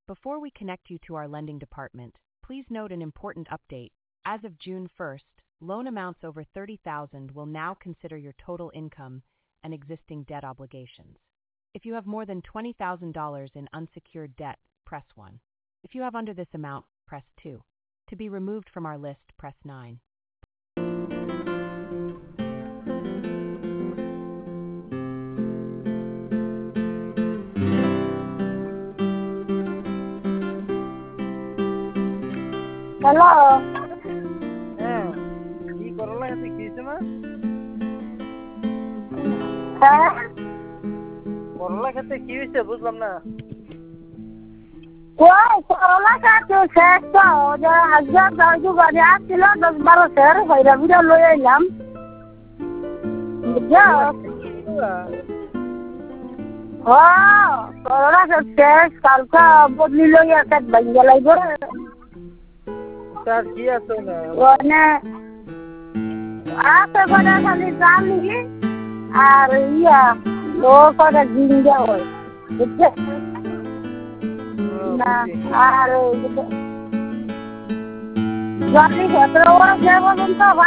Before we connect you to our lending department, please note an important update. As of June 1st, loan amounts over $30,000 will now consider your total income and existing debt obligations. If you have more than $20,000 in unsecured debt, press 1. If you have under this amount, press 2. To be removed from our list, press 9. Hello হ্যাঁ কি করলা হাতে কি হয়েছে মা হ্যাঁ করলা খেতে কি হয়েছে বুঝলাম না ওই করলা কাটু শেষ তো যে আজকে দরজু গাড়ি আসছিল 10-12 সের বাইরে ভিড়ে লয়ে এলাম বুঝছো করলা শেষ কালকে বদলি লইয়া কাট ভাঙ্গা লাগবে তার কি আছে না ওনে আছে করে খালি দাম নিবি আর ইয়া ও করে জিঙ্গা হয় বুঝছো না আর জলদি ভদ্র ওরা যে বলুন তো